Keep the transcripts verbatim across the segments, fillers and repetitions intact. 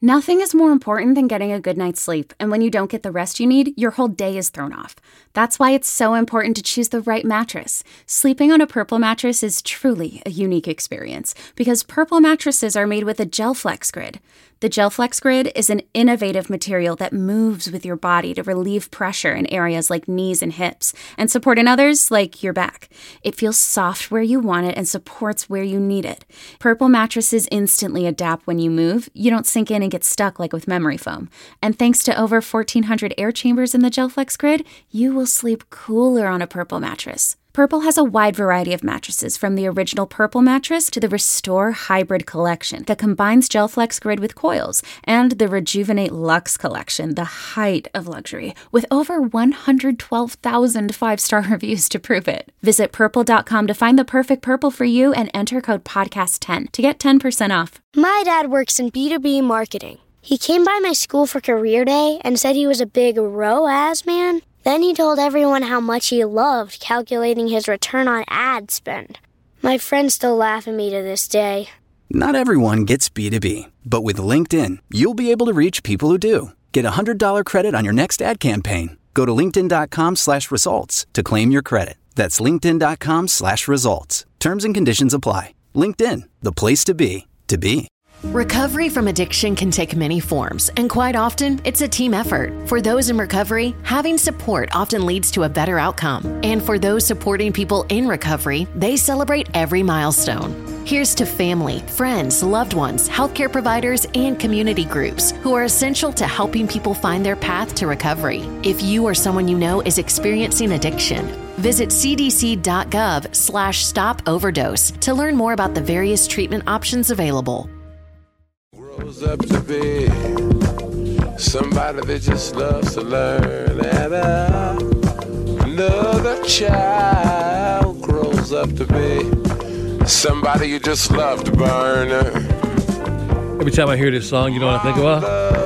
Nothing is more important than getting a good night's sleep, and when you don't get the rest you need, your whole day is thrown off. That's why it's so important to choose the right mattress. Sleeping on a Purple mattress is truly a unique experience, because Purple mattresses are made with a GelFlex Grid. The GelFlex Grid is an innovative material that moves with your body to relieve pressure in areas like knees and hips, and support in others like your back. It feels soft where you want it and supports where you need it. Purple mattresses instantly adapt when you move. You don't sink in and get stuck like with memory foam. And thanks to over fourteen hundred air chambers in the GelFlex Grid, you will sleep cooler on a Purple mattress. Purple has a wide variety of mattresses, from the original Purple mattress to the Restore Hybrid collection that combines GelFlex Grid with coils, and the Rejuvenate Luxe collection, the height of luxury, with over one hundred twelve thousand five-star reviews to prove it. Visit purple dot com to find the perfect Purple for you and enter code podcast ten to get ten percent off. My dad works in B two B marketing. He came by my school for career day and said he was a big R O A S man. Then he told everyone how much he loved calculating his return on ad spend. My friends still laugh at me to this day. Not everyone gets B two B, but with LinkedIn, you'll be able to reach people who do. Get a one hundred dollars credit on your next ad campaign. Go to linkedin dot com slash results to claim your credit. That's linkedin dot com slash results. Terms and conditions apply. LinkedIn, the place to be, to be. Recovery from addiction can take many forms, and quite often, it's a team effort. For those in recovery, having support often leads to a better outcome. And for those supporting people in recovery, they celebrate every milestone. Here's to family, friends, loved ones, healthcare providers, and community groups who are essential to helping people find their path to recovery. If you or someone you know is experiencing addiction, visit c d c dot gov slash stop overdose to learn more about the various treatment options available. Grows up to be somebody that just loves to learn, and uh, another child grows up to be somebody you just love to burn. Every time I hear this song, you know what I think about?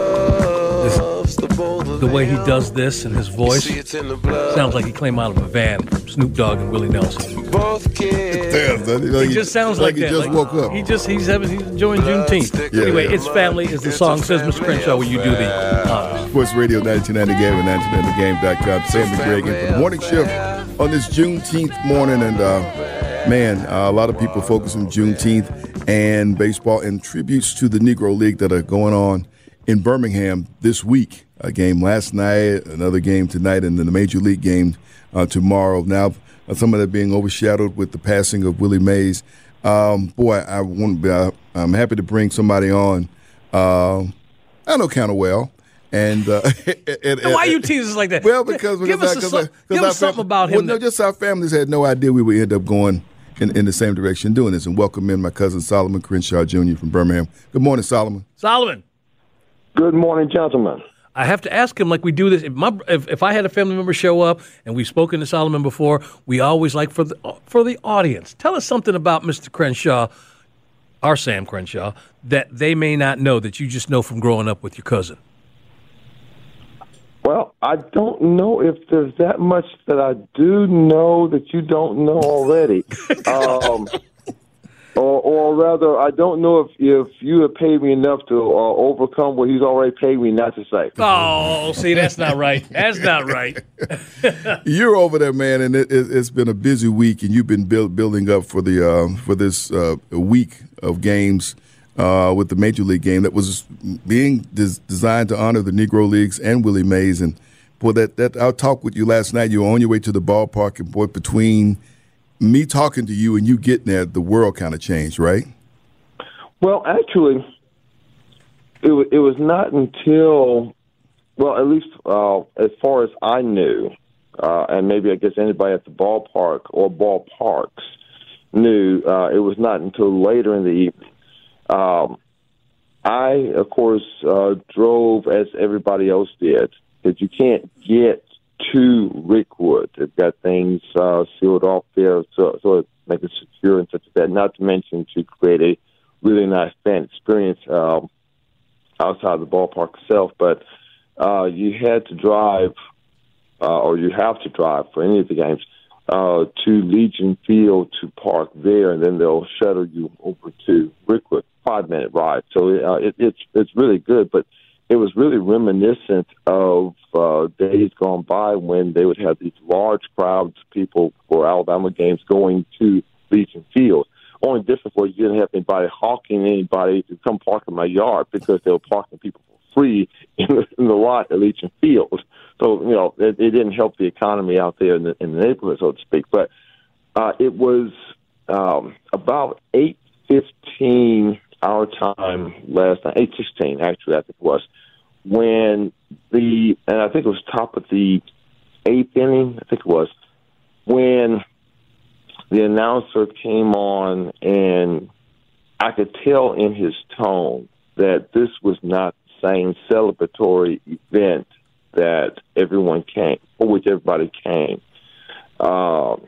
This, the way he does this and his voice sounds like he came out of a van from Snoop Dogg and Willie Nelson. Both kids. Damn, that, you know, It he just sounds like, like, he that. just like, woke up. He just he's having he's enjoying Juneteenth. Yeah, anyway, yeah. It's family is the song, says Mister Crenshaw, where you do the honors. Sports Radio ninety-two ninety Game and ninety-two ninety game dot com. Sam and Greg in for the morning shift on this Juneteenth morning. And, uh, man, uh, a lot of people focus on Juneteenth and baseball and tributes to the Negro League that are going on in Birmingham this week. A game last night, another game tonight, and then the Major League game uh, tomorrow. Now, uh, some of that being overshadowed with the passing of Willie Mays. Um, boy, I want to be, uh, I'm happy to bring somebody on. Uh, I know kind of well. And, uh, and, and Why you tease us like that? Well, because give us, a, because give us something about him. Well, no, just our families had no idea we would end up going in, in the same direction doing this. And welcome in my cousin Solomon Crenshaw Junior from Birmingham. Good morning, Solomon. Solomon. Good morning, gentlemen. I have to ask him like we do this. If, my, if if I had a family member show up, and we've spoken to Solomon before, we always like for the for the audience, tell us something about Mister Crenshaw, our Sam Crenshaw, that they may not know, that you just know from growing up with your cousin. Well, I don't know if there's that much that I do know that you don't know already. um, or, or rather, I don't know if, if you have paid me enough to uh, overcome what he's already paid me not to say. Oh, see, that's not right. That's not right. You're over there, man, and it, it, it's been a busy week, and you've been build, building up for the uh, for this uh, week of games uh, with the Major League game that was being des- designed to honor the Negro Leagues and Willie Mays. And boy, that that I talked with you last night. You were on your way to the ballpark, and boy, between me talking to you and you getting there, the world kind of changed, right? Well, actually, it, w- it was not until, well, at least uh, as far as I knew, uh, and maybe I guess anybody at the ballpark or ballparks knew, uh, it was not until later in the evening. Um, I, of course, uh, drove as everybody else did, because you can't get to Rickwood. They've got things uh, sealed off there, so, so it makes it secure and such as that, not to mention to create a really nice fan experience um, outside the ballpark itself. But uh, you had to drive, uh, or you have to drive for any of the games, uh, to Legion Field to park there, and then they'll shuttle you over to Rickwood. five minute ride, so uh, it, it's it's really good. But it was really reminiscent of uh, days gone by when they would have these large crowds of people for Alabama games going to Legion Field. Only difference was you didn't have anybody hawking anybody to come park in my yard because they were parking people for free in the, in the lot at Legion Field. So, you know, it, it didn't help the economy out there in the, in the neighborhood, so to speak. But uh, it was um, about eight fifteen our time last night, eight sixteen actually, I think it was, when the, and I think it was top of the eighth inning, I think it was, when the announcer came on, and I could tell in his tone that this was not the same celebratory event that everyone came, for which everybody came. Um,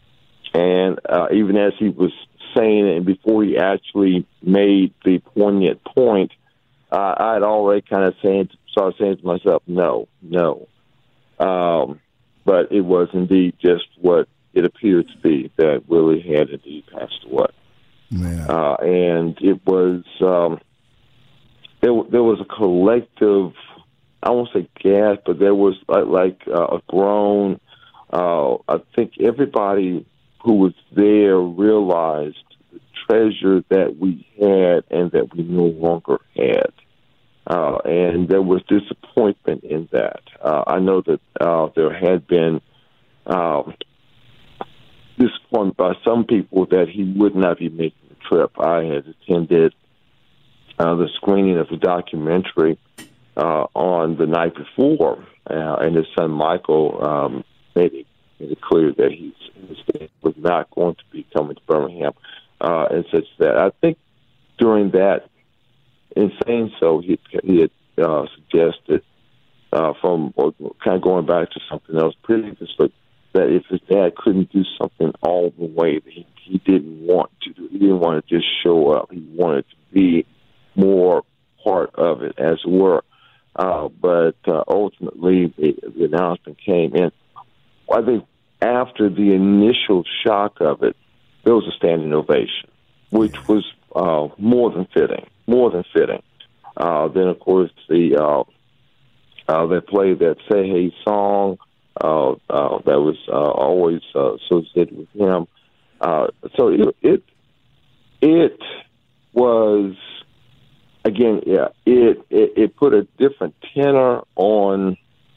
and uh, even as he was saying it, and before he actually made the poignant point, uh, I had already kind of saying, started saying to myself, no, no. Um, but it was indeed just what it appeared to be, that Willie had indeed passed away. Uh, and it was, um, there, there was a collective, I won't say gasp, but there was like, like uh, a groan. Uh, I think everybody who was there realized the treasure that we had and that we no longer had. Uh, and there was disappointment in that. Uh, I know that uh, there had been um, disappointment by some people that he would not be making the trip. I had attended uh, the screening of the documentary uh, on the night before, uh, and his son Michael um, made, it, made it clear that he was not going to be coming to Birmingham, uh, and such that. I think during that, in saying so, he, he had uh, suggested, uh, from or kind of going back to something else previously, that if his dad couldn't do something all the way, that he, he didn't want to do. He didn't want to just show up. He wanted to be more part of it, as it were. Uh, but uh, ultimately, it, the announcement came in. I think after the initial shock of it, there was a standing ovation, which was uh, more than fitting, more than fitting. Uh, then, of course, the uh, uh, they played that "Say Hey" song. Uh, uh, that was uh, always uh, associated with him. Uh, so it, it it was again, yeah, it, it it put a different tenor on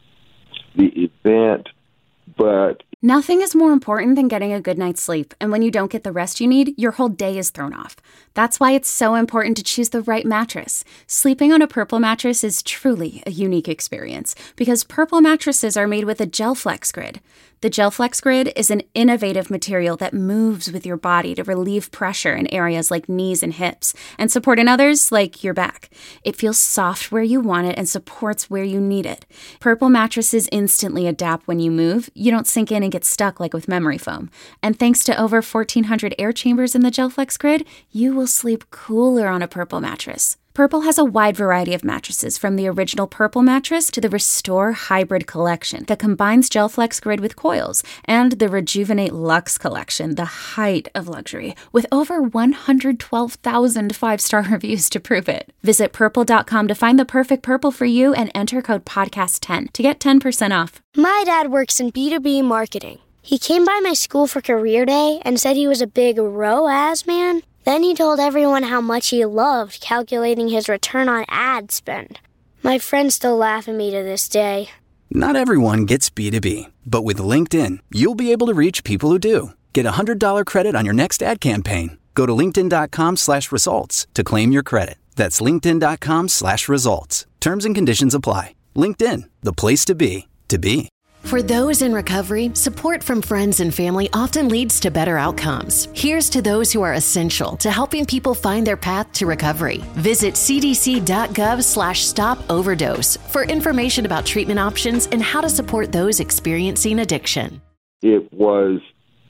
the event, but nothing is more important than getting a good night's sleep, and when you don't get the rest you need, your whole day is thrown off. That's why it's so important to choose the right mattress. Sleeping on a Purple mattress is truly a unique experience because Purple mattresses are made with a GelFlex Grid. The GelFlex Grid is an innovative material that moves with your body to relieve pressure in areas like knees and hips and support in others like your back. It feels soft where you want it and supports where you need it. Purple mattresses instantly adapt when you move. You don't sink in and get stuck like with memory foam. And thanks to over fourteen hundred air chambers in the GelFlex Grid, you will sleep cooler on a Purple mattress. Purple has a wide variety of mattresses, from the original Purple mattress to the Restore Hybrid collection that combines GelFlex Grid with coils, and the Rejuvenate Luxe collection, the height of luxury, with over one hundred twelve thousand five-star reviews to prove it. Visit purple dot com to find the perfect Purple for you and enter code podcast ten to get ten percent off. My dad works in B two B marketing. He came by my school for career day and said he was a big R O A S man. Then he told everyone how much he loved calculating his return on ad spend. My friends still laugh at me to this day. Not everyone gets B two B, but with LinkedIn, you'll be able to reach people who do. Get a one hundred dollars credit on your next ad campaign. Go to linkedin dot com slash results to claim your credit. That's linkedin dot com slash results. Terms and conditions apply. LinkedIn, the place to be, to be. For those in recovery, support from friends and family often leads to better outcomes. Here's to those who are essential to helping people find their path to recovery. Visit c d c dot gov slash stop overdose for information about treatment options and how to support those experiencing addiction. It was,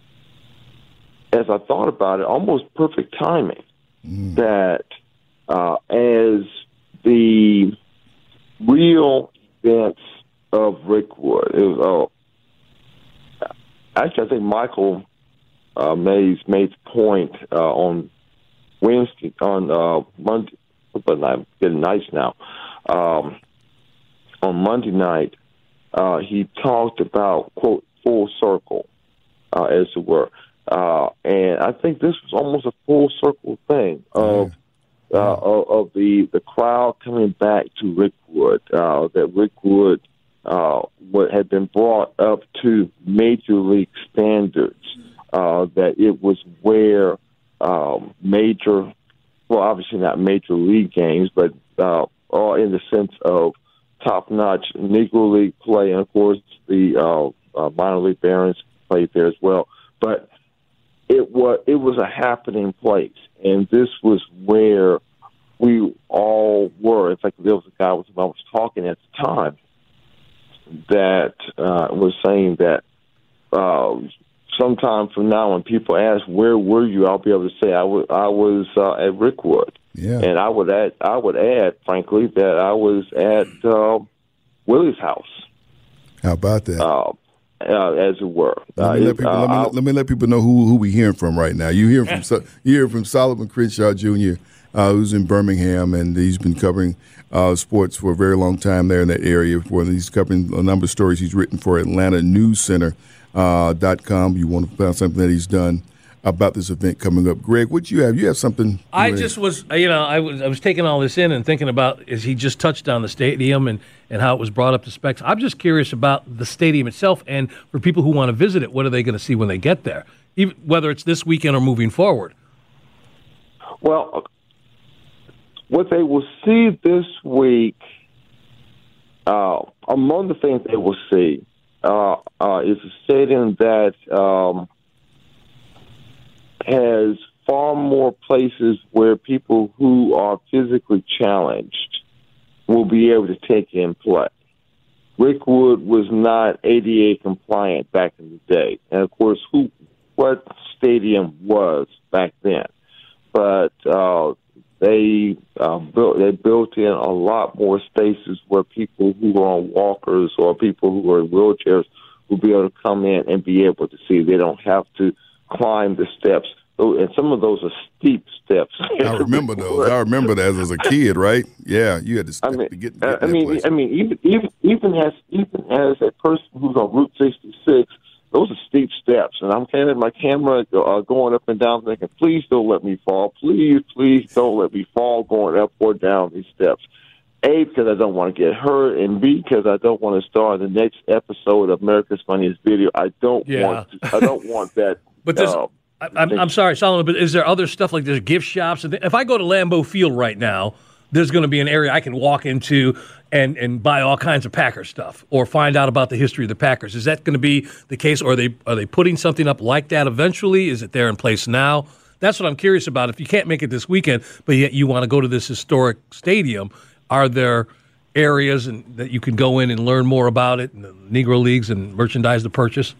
as I thought about it, almost perfect timing mm. that uh, as the real events of Rickwood. It was, uh, actually, I think Michael uh, Mays made the point uh, on Wednesday on uh, Monday, but I'm getting nice now. Um, on Monday night, uh, he talked about, quote, full circle, uh, as it were. Uh, and I think this was almost a full circle thing of uh, of, of the, the crowd coming back to Rick Wood, uh, that Rick Wood uh, what had been brought up to major league standards, uh, that it was where um, major, well, obviously not major league games, but uh, all in the sense of top-notch Negro League play, and, of course, the uh, uh, minor league Barons played there as well. But it was it was a happening place, and this was where we all were. In fact, there was a guy with whom I was talking at the time that uh, was saying that uh, sometime from now, when people ask where were you, I'll be able to say I was I was uh, at Rick Wood. Yeah. And I would add, I would add, frankly, that I was at uh, Willie's house. How about that? Uh, uh, as it were. Let me, uh, let, people, uh, let, me, let me let people know who who we hearing from right now. You hear from So- you hear from Solomon Crenshaw Junior, uh, who's in Birmingham, and he's been covering uh, sports for a very long time there in that area. For he's covering a number of stories he's written for Atlanta News Center uh, dot com. You want to find something that he's done about this event coming up. Greg, what do you have? You have something? I just was, you know, I was I was taking all this in and thinking about, is he just touched on the stadium and, and how it was brought up to specs. I'm just curious about the stadium itself, and for people who want to visit it, what are they going to see when they get there, even whether it's this weekend or moving forward? Well, what they will see this week, uh, among the things they will see, uh, uh, is a stadium that um, has far more places where people who are physically challenged will be able to take in play. Rick Wood was not A D A compliant back in the day, and of course, who what stadium was back then. But uh, they uh, built they built in a lot more spaces where people who are on walkers or people who are in wheelchairs will be able to come in and be able to see. They don't have to climb the steps, and some of those are steep steps. I remember those. I remember that as a kid, right? Yeah, you had to, I mean, to get, get uh, I that mean, place. I mean, even even even as even as a person who's on Route sixty-six, those are steep steps, and I'm carrying my camera uh, going up and down, thinking, "Please don't let me fall. Please, please don't let me fall going up or down these steps." A, because I don't want to get hurt, and B, because I don't want to star in the next episode of America's Funniest Video. I don't Yeah. want. To, I don't want that. But there's, uh, I, I'm, I'm sorry, Solomon, but is there other stuff like there's gift shops? If I go to Lambeau Field right now, there's going to be an area I can walk into and, and buy all kinds of Packer stuff or find out about the history of the Packers. Is that going to be the case, or are they are they putting something up like that eventually? Is it there in place now? That's what I'm curious about. If you can't make it this weekend, but yet you want to go to this historic stadium, are there areas and, that you can go in and learn more about it, and the Negro Leagues and merchandise to purchase?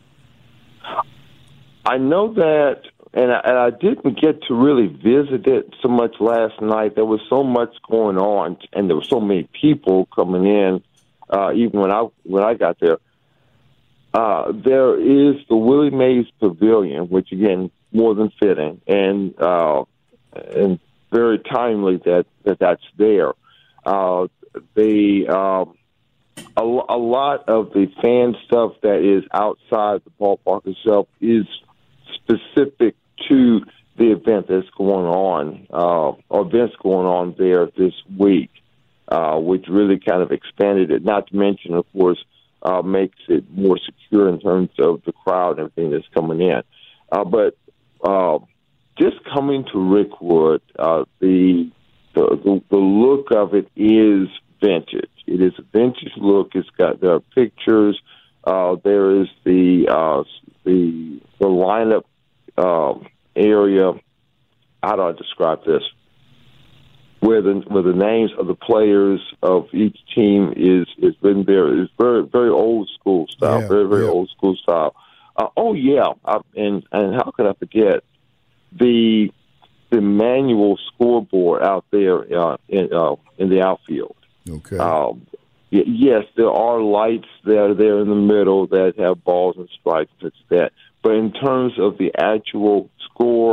I know that, and I, and I didn't get to really visit it so much last night. There was so much going on, and there were so many people coming in. Uh, even when I when I got there, uh, there is the Willie Mays Pavilion, which again more than fitting, and uh, and very timely that, that that's there. Uh, the um, a, a lot of the fan stuff that is outside the ballpark itself is specific to the event that's going on, uh, or events going on there this week, uh, which really kind of expanded it. Not to mention, of course, uh, makes it more secure in terms of the crowd and everything that's coming in. Uh, but uh, just coming to Rick Wood, uh, the The, the the look of it is vintage. It is a vintage look. It's got there are pictures. Uh, there is the uh, the the lineup um, area. How do I describe this? Where the where the names of the players of each team is is written there. It's very very old school style. Yeah, very very yeah. old school style. Uh, oh yeah, I, and and how could I forget the the manual scoreboard out there uh, in, uh, in the outfield. Okay. Um, y- yes, there are lights that are there in the middle that have balls and strikes and such as that. But in terms of the actual score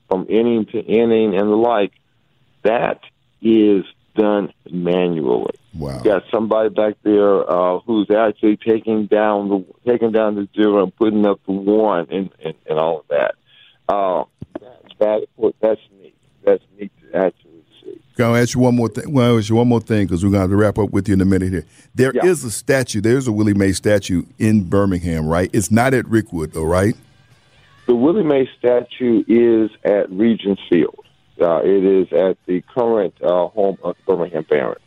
from inning to inning and the like, that is done manually. Wow. You got somebody back there uh, who's actually taking down the taking down the zero and putting up the one and, and, and all of that. Uh, that's bad. That's neat. That's neat to actually see. I'll ask you one more thing. Well, I'll ask you one more thing because we're going to have to wrap up with you in a minute here. There Yeah. is a statue. There's a Willie Mays statue in Birmingham, right? It's not at Rickwood, though, right? The Willie Mays statue is at Regents Field. Uh, it is at the current uh, home of the Birmingham Barons.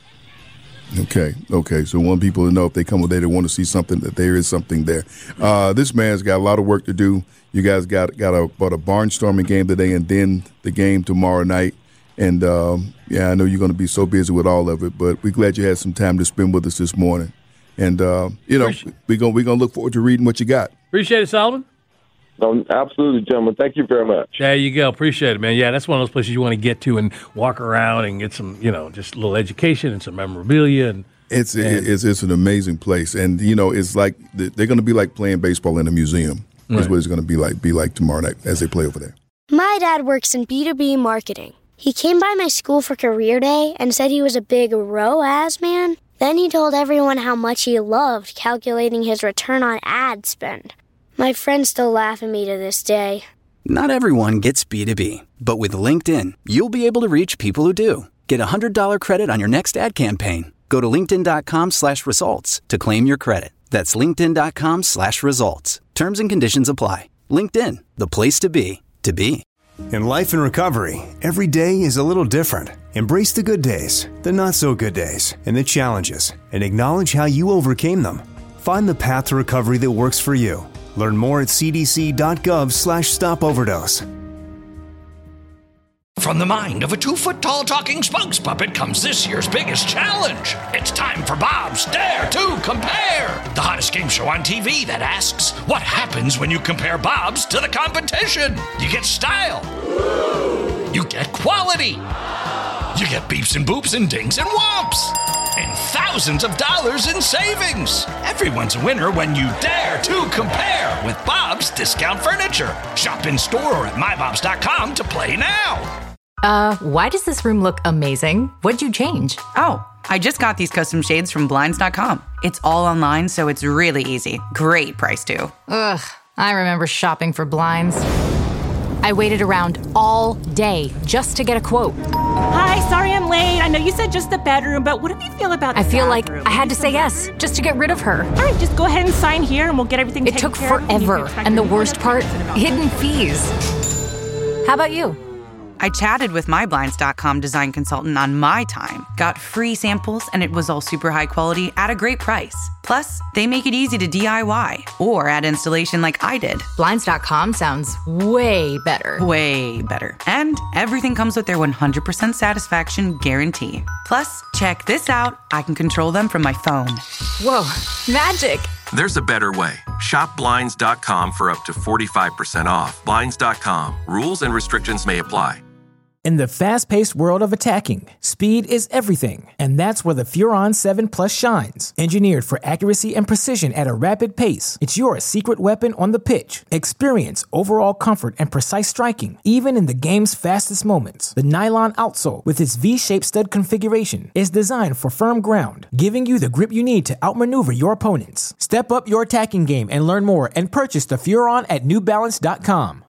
Okay, okay. So want people to know if they come over there, they want to see something, that there is something there. Uh, this man's got a lot of work to do. You guys got got a, about a barnstorming game today and then the game tomorrow night. And, um, yeah, I know you're going to be so busy with all of it, but we're glad you had some time to spend with us this morning. And, uh, you know, we're going we're gonna look forward to reading what you got. Appreciate it, Solomon. No, absolutely, gentlemen. Thank you very much. There you go. Appreciate it, man. Yeah, that's one of those places you want to get to and walk around and get some, you know, just a little education and some memorabilia. And It's and, it's it's an amazing place, and you know, it's like they're going to be like playing baseball in a museum. That's right. what it's going to be like be like tomorrow night as they play over there. My dad works in B two B marketing. He came by my school for career day and said he was a big R O A S man. Then he told everyone how much he loved calculating his return on ad spend. My friends still laugh at me to this day. Not everyone gets B two B, but with LinkedIn, you'll be able to reach people who do. Get a one hundred dollars credit on your next ad campaign. Go to linkedin.com slash results to claim your credit. That's linkedin.com slash results. Terms and conditions apply. LinkedIn, the place to be, to be. In life and recovery, every day is a little different. Embrace the good days, the not so good days, and the challenges, and acknowledge how you overcame them. Find the path to recovery that works for you. Learn more at cdc.gov slash stop overdose. From the mind of a two-foot-tall talking spokes puppet comes this year's biggest challenge. It's time for Bob's Dare to Compare, the hottest game show on T V that asks, what happens when you compare Bob's to the competition? You get style. You get quality. You get beeps and boops and dings and whomps. And thousands of dollars in savings. Everyone's a winner when you dare to compare with Bob's Discount Furniture. Shop in store or at my bobs dot com to play now. Uh, why does this room look amazing? What'd you change? Oh, I just got these custom shades from blinds dot com. It's all online, so it's really easy. Great price, too. Ugh, I remember shopping for blinds. I waited around all day just to get a quote. Hi, sorry I'm late. I know you said just the bedroom, but what do you feel about the I feel bathroom? like I had to say yes just to get rid of her. All right, just go ahead and sign here and we'll get everything It taken took care of. forever, and the worst part, hidden fees. How about you? I chatted with my blinds dot com design consultant on my time, got free samples, and it was all super high quality at a great price. Plus, they make it easy to D I Y or add installation like I did. blinds dot com sounds way better. Way better. And everything comes with their one hundred percent satisfaction guarantee. Plus, check this out. I can control them from my phone. Whoa, magic. There's a better way. Shop blinds dot com for up to forty-five percent off. blinds dot com. Rules and restrictions may apply. In the fast-paced world of attacking, speed is everything, and that's where the Furon seven Plus shines. Engineered for accuracy and precision at a rapid pace, it's your secret weapon on the pitch. Experience overall comfort and precise striking, even in the game's fastest moments. The nylon outsole, with its V-shaped stud configuration, is designed for firm ground, giving you the grip you need to outmaneuver your opponents. Step up your attacking game and learn more and purchase the Furon at new balance dot com.